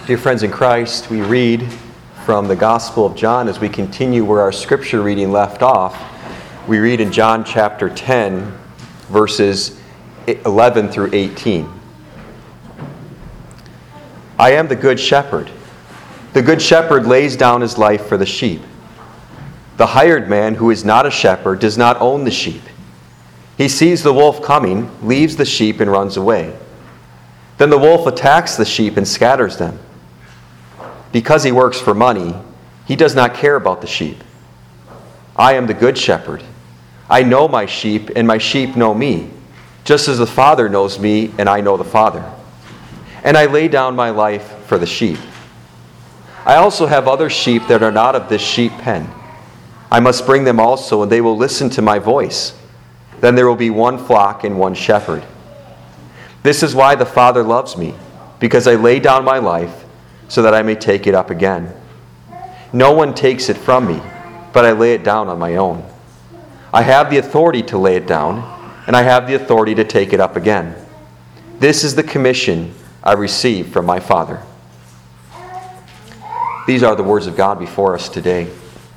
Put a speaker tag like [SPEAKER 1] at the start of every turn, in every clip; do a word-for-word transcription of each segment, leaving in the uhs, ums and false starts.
[SPEAKER 1] Dear friends in Christ, we read from the Gospel of John as we continue where our scripture reading left off. We read in John chapter ten, verses eleven through eighteen. I am the good shepherd. The good shepherd lays down his life for the sheep. The hired man who is not a shepherd does not own the sheep. He sees the wolf coming, leaves the sheep, and runs away. Then the wolf attacks the sheep and scatters them. Because he works for money, he does not care about the sheep. I am the good shepherd. I know my sheep, and my sheep know me, just as the Father knows me, and I know the Father. And I lay down my life for the sheep. I also have other sheep that are not of this sheep pen. I must bring them also, and they will listen to my voice. Then there will be one flock and one shepherd. This is why the Father loves me, because I lay down my life so that I may take it up again. No one takes it from me, but I lay it down on my own. I have the authority to lay it down, and I have the authority to take it up again. This is the commission I received from my Father. These are the words of God before us today.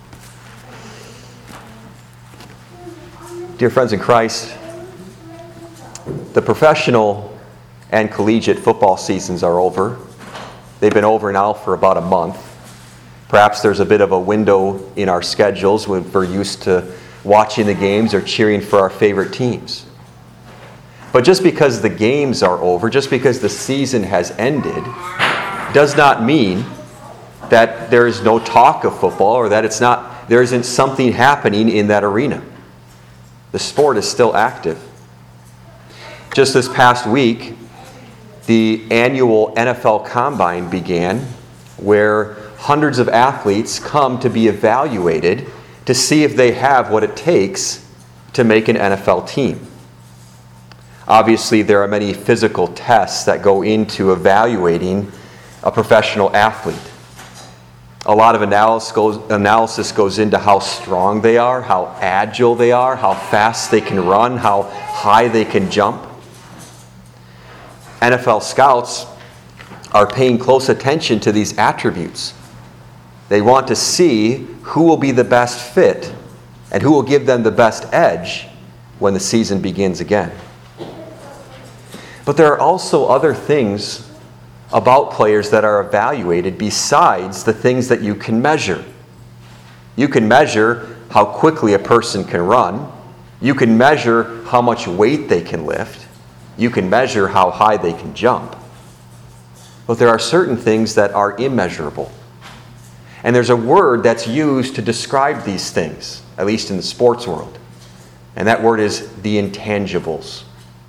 [SPEAKER 1] Dear friends in Christ, the professional and collegiate football seasons are over. They've been over now for about a month. Perhaps there's a bit of a window in our schedules when we're used to watching the games or cheering for our favorite teams. But just because the games are over, just because the season has ended, does not mean that there is no talk of football or that it's not, there isn't something happening in that arena. The sport is still active. Just this past week, the annual N F L Combine began, where hundreds of athletes come to be evaluated to see if they have what it takes to make an N F L team. Obviously, there are many physical tests that go into evaluating a professional athlete. A lot of analysis goes, analysis goes into how strong they are, how agile they are, how fast they can run, how high they can jump. N F L scouts are paying close attention to these attributes. They want to see who will be the best fit and who will give them the best edge when the season begins again. But there are also other things about players that are evaluated besides the things that you can measure. You can measure how quickly a person can run. You can measure how much weight they can lift. You can measure how high they can jump. But there are certain things that are immeasurable. And there's a word that's used to describe these things, at least in the sports world. And that word is the intangibles.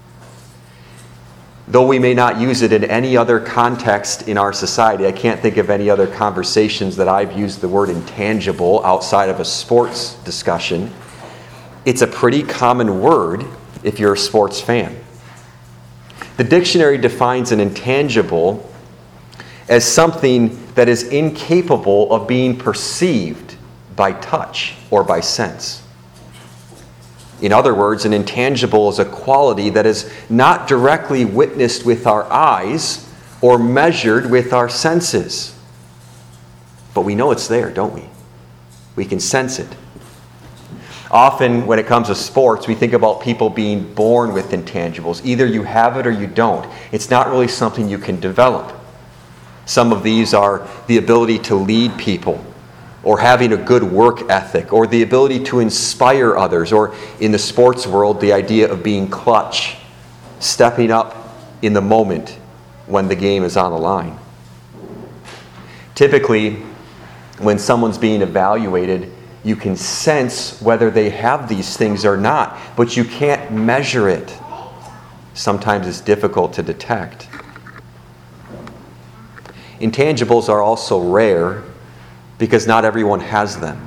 [SPEAKER 1] Though we may not use it in any other context in our society, I can't think of any other conversations that I've used the word intangible outside of a sports discussion. It's a pretty common word if you're a sports fan. The dictionary defines an intangible as something that is incapable of being perceived by touch or by sense. In other words, an intangible is a quality that is not directly witnessed with our eyes or measured with our senses. But we know it's there, don't we? We can sense it. Often when it comes to sports, we think about people being born with intangibles. Either you have it or you don't. It's not really something you can develop. Some of these are the ability to lead people, or having a good work ethic, or the ability to inspire others, or in the sports world, the idea of being clutch, stepping up in the moment when the game is on the line. Typically, when someone's being evaluated, you can sense whether they have these things or not, but you can't measure it. Sometimes it's difficult to detect. Intangibles are also rare because not everyone has them.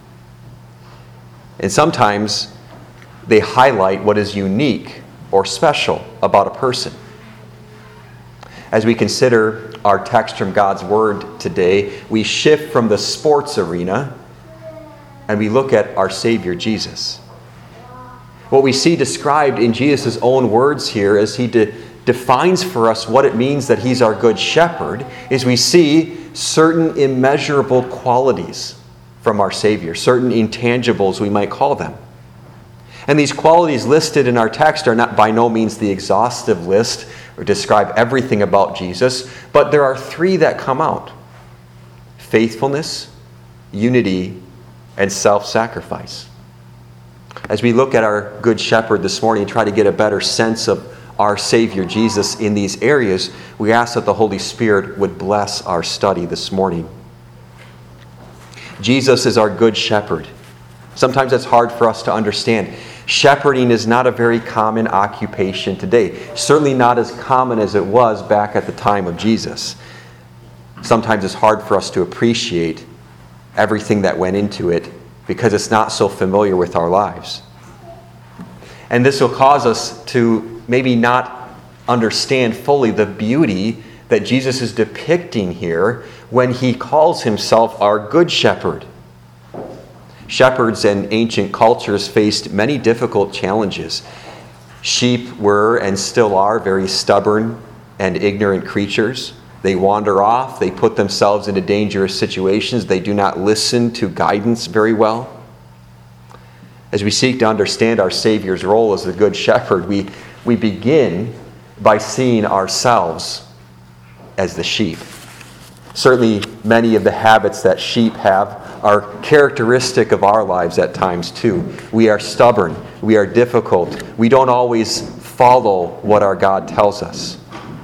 [SPEAKER 1] And sometimes they highlight what is unique or special about a person. As we consider our text from God's Word today, we shift from the sports arena and we look at our Savior Jesus. What we see described in Jesus' own words here as he de- defines for us what it means that he's our good shepherd is we see certain immeasurable qualities from our Savior, certain intangibles we might call them. And these qualities listed in our text are not by no means the exhaustive list or describe everything about Jesus, but there are three that come out: faithfulness, unity, and self-sacrifice. As we look at our Good Shepherd this morning and try to get a better sense of our Savior Jesus in these areas, we ask that the Holy Spirit would bless our study this morning. Jesus is our Good Shepherd. Sometimes it's hard for us to understand. Shepherding is not a very common occupation today. Certainly not as common as it was back at the time of Jesus. Sometimes it's hard for us to appreciate everything that went into it because it's not so familiar with our lives. And this will cause us to maybe not understand fully the beauty that Jesus is depicting here when he calls himself our Good Shepherd. Shepherds in ancient cultures faced many difficult challenges. Sheep were and still are very stubborn and ignorant creatures. They wander off. They put themselves into dangerous situations. They do not listen to guidance very well. As we seek to understand our Savior's role as the Good Shepherd, we, we begin by seeing ourselves as the sheep. Certainly, many of the habits that sheep have are characteristic of our lives at times too. We are stubborn. We are difficult. We don't always follow what our God tells us.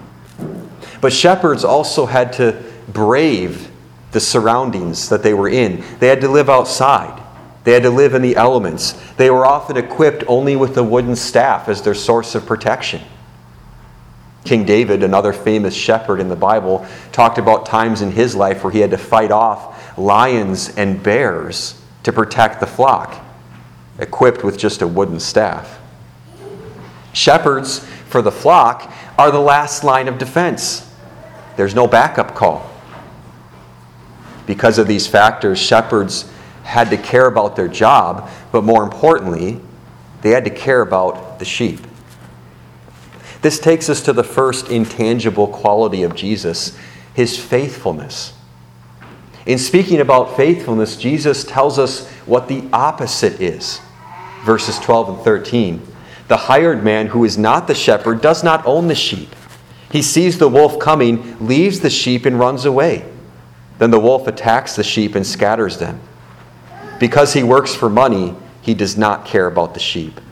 [SPEAKER 1] But shepherds also had to brave the surroundings that they were in. They had to live outside. They had to live in the elements. They were often equipped only with a wooden staff as their source of protection. King David, another famous shepherd in the Bible, talked about times in his life where he had to fight off lions and bears to protect the flock, equipped with just a wooden staff. Shepherds for the flock are the last line of defense. There's no backup call. Because of these factors, shepherds had to care about their job, but more importantly, they had to care about the sheep. This takes us to the first intangible quality of Jesus, his faithfulness. In speaking about faithfulness, Jesus tells us what the opposite is. Verses twelve and thirteen. The hired man who is not the shepherd does not own the sheep. He sees the wolf coming, leaves the sheep, and runs away. Then the wolf attacks the sheep and scatters them. Because he works for money, he does not care about the sheep.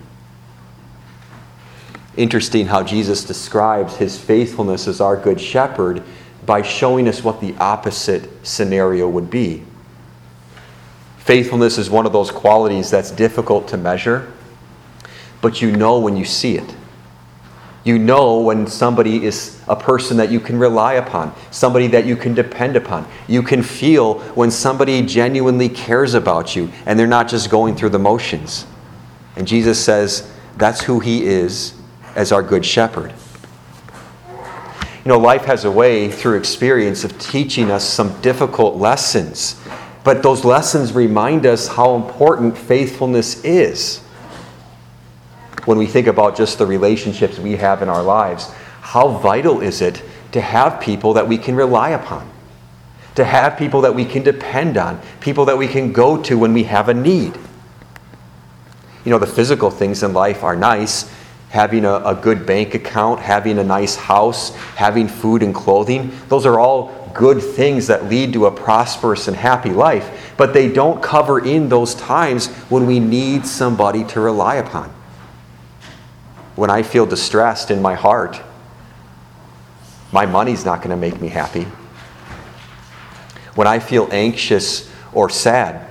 [SPEAKER 1] Interesting how Jesus describes his faithfulness as our good shepherd by showing us what the opposite scenario would be. Faithfulness is one of those qualities that's difficult to measure, but you know when you see it. You know when somebody is a person that you can rely upon, somebody that you can depend upon. You can feel when somebody genuinely cares about you and they're not just going through the motions. And Jesus says that's who he is as our good shepherd. You know, life has a way through experience of teaching us some difficult lessons, but those lessons remind us how important faithfulness is. When we think about just the relationships we have in our lives, how vital is it to have people that we can rely upon? To have people that we can depend on, people that we can go to when we have a need. You know, the physical things in life are nice. Having a, a good bank account, having a nice house, having food and clothing, those are all good things that lead to a prosperous and happy life. But they don't cover in those times when we need somebody to rely upon. When I feel distressed in my heart, my money's not going to make me happy. When I feel anxious or sad,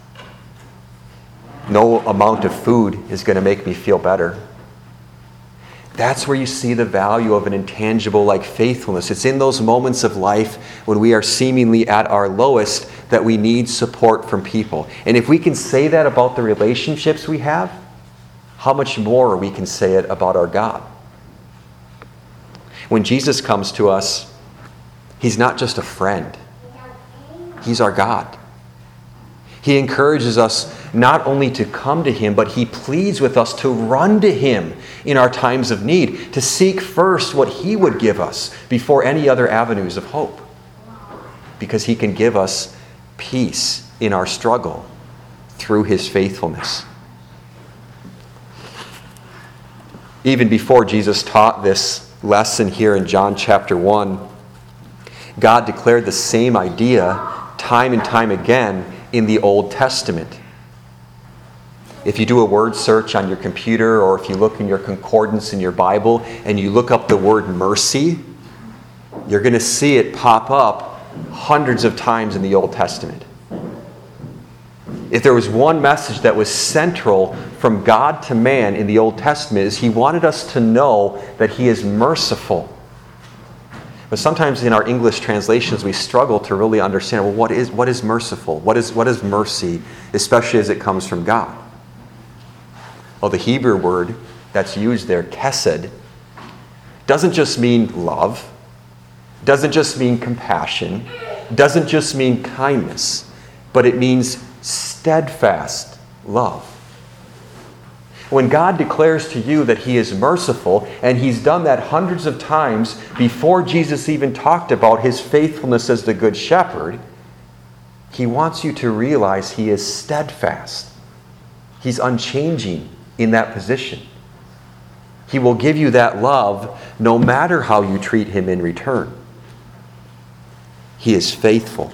[SPEAKER 1] no amount of food is going to make me feel better. That's where you see the value of an intangible like faithfulness. It's in those moments of life when we are seemingly at our lowest that we need support from people. And if we can say that about the relationships we have, how much more we can say it about our God. When Jesus comes to us, he's not just a friend. He's our God. He encourages us not only to come to him, but he pleads with us to run to him in our times of need, to seek first what he would give us before any other avenues of hope. Because he can give us peace in our struggle through his faithfulness. Even before Jesus taught this lesson here in John chapter one, God declared the same idea time and time again in the Old Testament. If you do a word search on your computer, or if you look in your concordance in your Bible and you look up the word mercy, you're going to see it pop up hundreds of times in the Old Testament. If there was one message that was central from God to man in the Old Testament, is he wanted us to know that he is merciful. But sometimes in our English translations we struggle to really understand, well, what is what is merciful? What is what is mercy, especially as it comes from God? Well, the Hebrew word that's used there, chesed, doesn't just mean love, doesn't just mean compassion, doesn't just mean kindness, but it means steadfast love. When God declares to you that he is merciful, and he's done that hundreds of times before Jesus even talked about his faithfulness as the Good Shepherd, he wants you to realize he is steadfast. He's unchanging in that position. He will give you that love no matter how you treat him in return. He is faithful.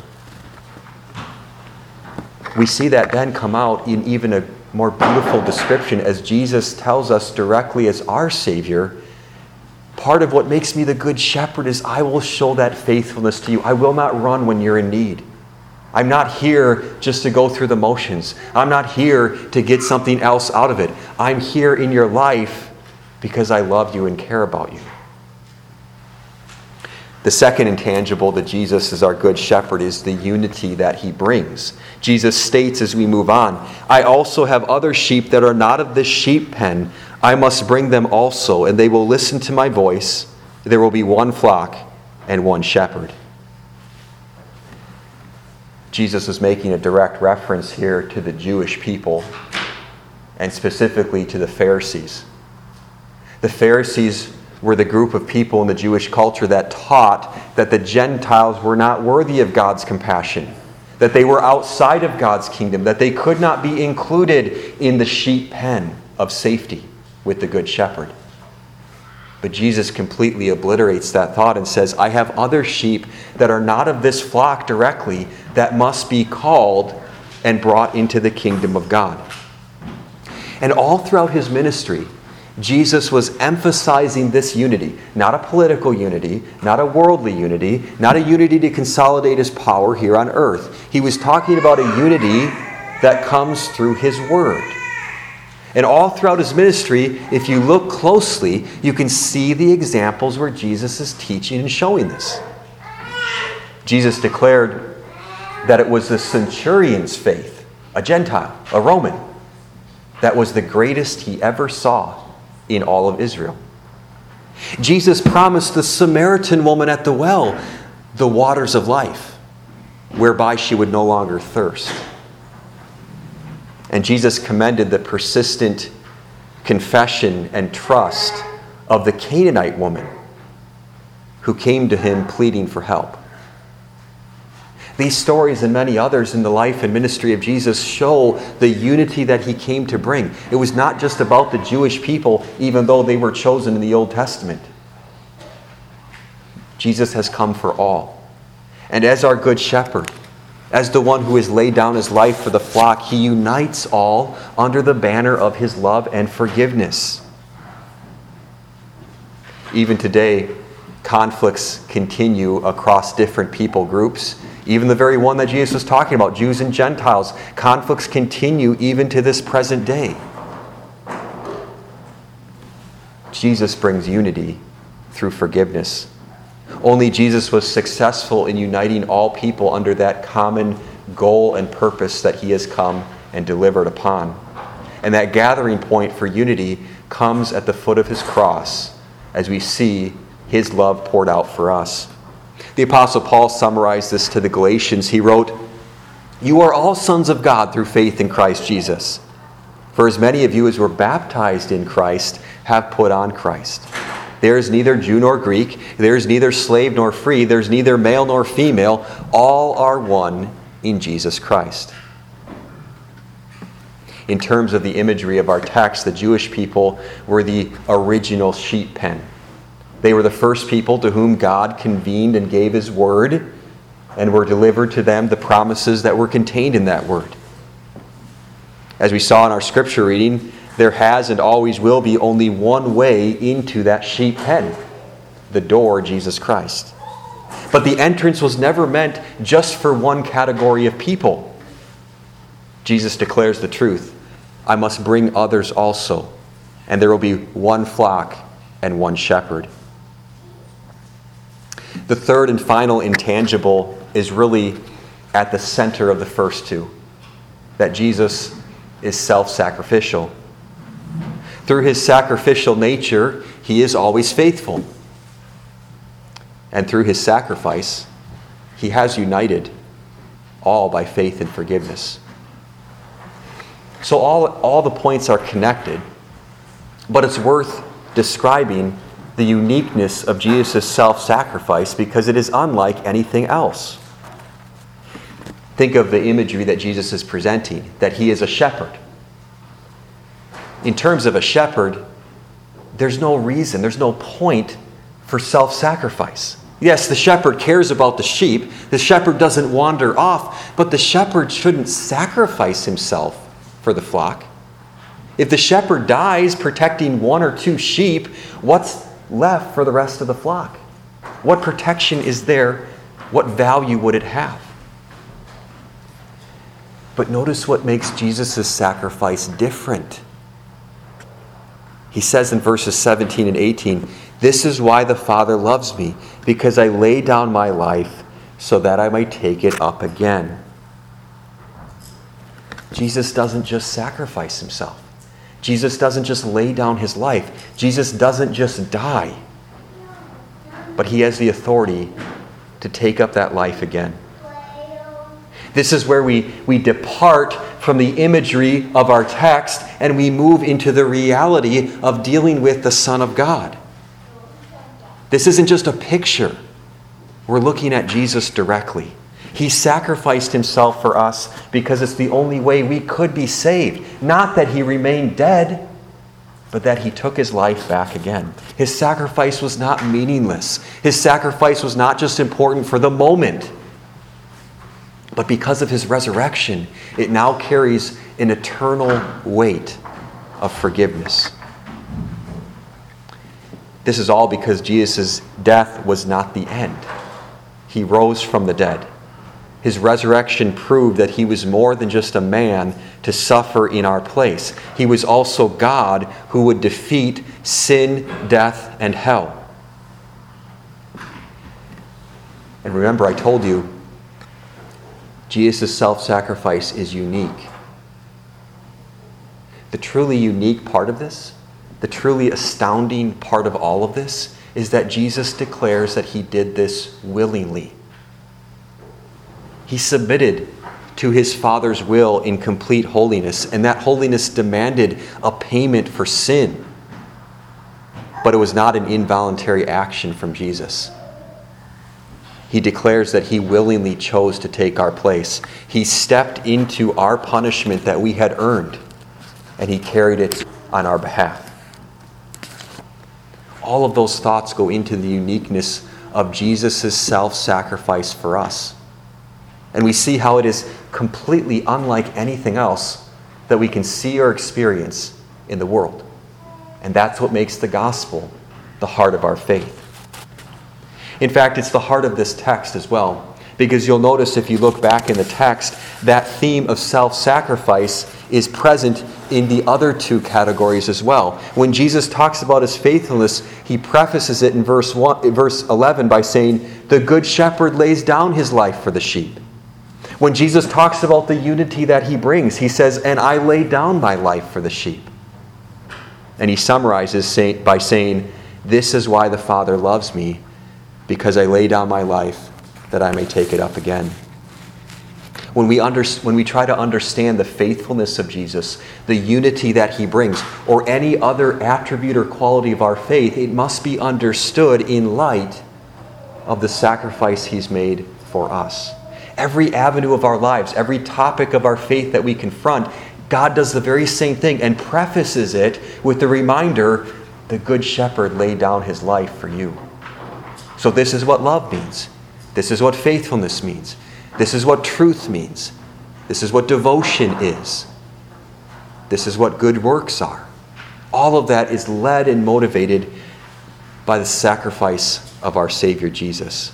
[SPEAKER 1] We see that then come out in even a more beautiful description as Jesus tells us directly as our Savior, part of what makes me the Good Shepherd is I will show that faithfulness to you. I will not run when you're in need. I'm not here just to go through the motions. I'm not here to get something else out of it. I'm here in your life because I love you and care about you. The second intangible that Jesus is our Good Shepherd is the unity that he brings. Jesus states as we move on, I also have other sheep that are not of this sheep pen. I must bring them also, and they will listen to my voice. There will be one flock and one shepherd. Jesus is making a direct reference here to the Jewish people, and specifically to the Pharisees. The Pharisees were the group of people in the Jewish culture that taught that the Gentiles were not worthy of God's compassion, that they were outside of God's kingdom, that they could not be included in the sheep pen of safety with the Good Shepherd. But Jesus completely obliterates that thought and says, I have other sheep that are not of this flock directly that must be called and brought into the kingdom of God. And all throughout his ministry, Jesus was emphasizing this unity, not a political unity, not a worldly unity, not a unity to consolidate his power here on earth. He was talking about a unity that comes through his word. And all throughout his ministry, if you look closely, you can see the examples where Jesus is teaching and showing this. Jesus declared that it was the centurion's faith, a Gentile, a Roman, that was the greatest he ever saw in all of Israel. Jesus promised the Samaritan woman at the well the waters of life, whereby she would no longer thirst. And Jesus commended the persistent confession and trust of the Canaanite woman who came to him pleading for help. These stories and many others in the life and ministry of Jesus show the unity that he came to bring. It was not just about the Jewish people, even though they were chosen in the Old Testament. Jesus has come for all. And as our Good Shepherd, as the one who has laid down his life for the flock, he unites all under the banner of his love and forgiveness. Even today, conflicts continue across different people groups. Even the very one that Jesus was talking about, Jews and Gentiles, conflicts continue even to this present day. Jesus brings unity through forgiveness. Only Jesus was successful in uniting all people under that common goal and purpose that he has come and delivered upon. And that gathering point for unity comes at the foot of his cross as we see his love poured out for us. The Apostle Paul summarized this to the Galatians. He wrote, You are all sons of God through faith in Christ Jesus. For as many of you as were baptized in Christ have put on Christ. There is neither Jew nor Greek, there is neither slave nor free, there is neither male nor female. All are one in Jesus Christ. In terms of the imagery of our text, the Jewish people were the original sheep pen. They were the first people to whom God convened and gave His word, and were delivered to them the promises that were contained in that word. As we saw in our scripture reading, there has and always will be only one way into that sheep pen, the door, Jesus Christ. But the entrance was never meant just for one category of people. Jesus declares the truth. I must bring others also, and there will be one flock and one shepherd. The third and final intangible is really at the center of the first two, that Jesus is self-sacrificial. Through His sacrificial nature, He is always faithful. And through His sacrifice, He has united all by faith and forgiveness. So all, all the points are connected, but it's worth describing the uniqueness of Jesus' self-sacrifice because it is unlike anything else. Think of the imagery that Jesus is presenting, that He is a shepherd. In terms of a shepherd, there's no reason, there's no point for self-sacrifice. Yes, the shepherd cares about the sheep. The shepherd doesn't wander off, but the shepherd shouldn't sacrifice himself for the flock. If the shepherd dies protecting one or two sheep, what's left for the rest of the flock? What protection is there? What value would it have? But notice what makes Jesus' sacrifice different. He says in verses seventeen and eighteen, "This is why the Father loves me, because I lay down my life so that I might take it up again." Jesus doesn't just sacrifice Himself. Jesus doesn't just lay down His life. Jesus doesn't just die. But He has the authority to take up that life again. This is where we, we depart from the imagery of our text and we move into the reality of dealing with the Son of God. This isn't just a picture. We're looking at Jesus directly. He sacrificed Himself for us because it's the only way we could be saved. Not that He remained dead, but that He took His life back again. His sacrifice was not meaningless. His sacrifice was not just important for the moment. But because of His resurrection, it now carries an eternal weight of forgiveness. This is all because Jesus' death was not the end. He rose from the dead. His resurrection proved that He was more than just a man to suffer in our place. He was also God who would defeat sin, death, and hell. And remember, I told you, Jesus' self-sacrifice is unique. The truly unique part of this, the truly astounding part of all of this, is that Jesus declares that He did this willingly. He submitted to His Father's will in complete holiness, and that holiness demanded a payment for sin. But it was not an involuntary action from Jesus. He declares that He willingly chose to take our place. He stepped into our punishment that we had earned, and He carried it on our behalf. All of those thoughts go into the uniqueness of Jesus' self-sacrifice for us. And we see how it is completely unlike anything else that we can see or experience in the world. And that's what makes the gospel the heart of our faith. In fact, it's the heart of this text as well, because you'll notice if you look back in the text, that theme of self-sacrifice is present in the other two categories as well. When Jesus talks about His faithfulness, He prefaces it in verse one, verse eleven by saying, "The good shepherd lays down his life for the sheep." When Jesus talks about the unity that He brings, He says, "And I lay down my life for the sheep." And He summarizes by saying, "This is why the Father loves me, because I lay down my life that I may take it up again." when we, under, when we try to understand the faithfulness of Jesus, the unity that he brings, or any other attribute or quality of our faith, it must be understood in light of the sacrifice he's made for us. Every avenue of our lives, every topic of our faith that we confront, God does the very same thing and prefaces it with the reminder, the Good Shepherd laid down his life for you. So this is what love means. This is what faithfulness means. This is what truth means. This is what devotion is. This is what good works are. All of that is led and motivated by the sacrifice of our Savior Jesus.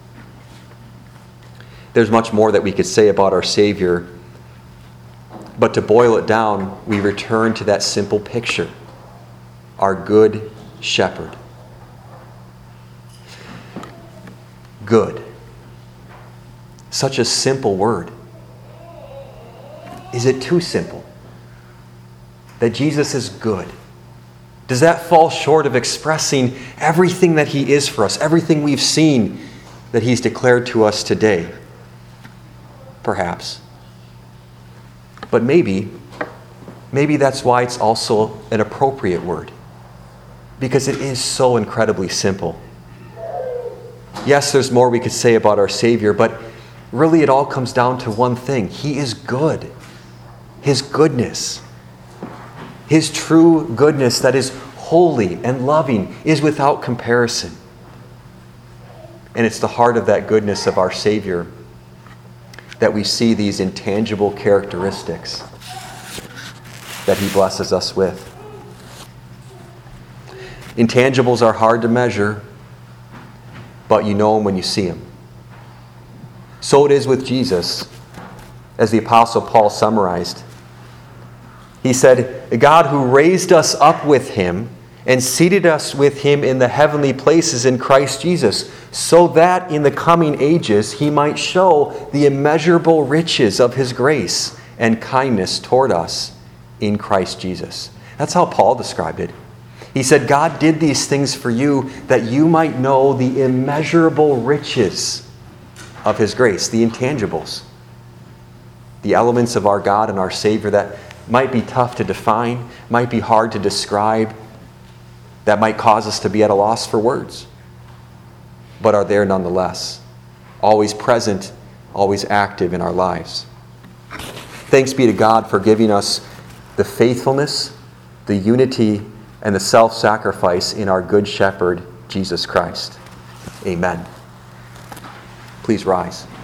[SPEAKER 1] There's much more that we could say about our Savior, but to boil it down, we return to that simple picture, our Good Shepherd. Good. Such a simple word. Is it too simple? That Jesus is good. Does that fall short of expressing everything that he is for us, everything we've seen that he's declared to us today? Perhaps. But maybe, maybe that's why it's also an appropriate word. Because it is so incredibly simple. Yes, there's more we could say about our Savior, but really it all comes down to one thing. He is good. His goodness, his true goodness that is holy and loving, is without comparison. And it's the heart of that goodness of our Savior that we see these intangible characteristics that he blesses us with. Intangibles are hard to measure, but you know them when you see them. So it is with Jesus, as the Apostle Paul summarized. He said, God who raised us up with him and seated us with him in the heavenly places in Christ Jesus, so that in the coming ages he might show the immeasurable riches of his grace and kindness toward us in Christ Jesus. That's how Paul described it. He said, God did these things for you that you might know the immeasurable riches of his grace, the intangibles, the elements of our God and our Savior that might be tough to define, might be hard to describe, that might cause us to be at a loss for words, but are there nonetheless, always present, always active in our lives. Thanks be to God for giving us the faithfulness, the unity, and the self-sacrifice in our Good Shepherd, Jesus Christ. Amen. Please rise.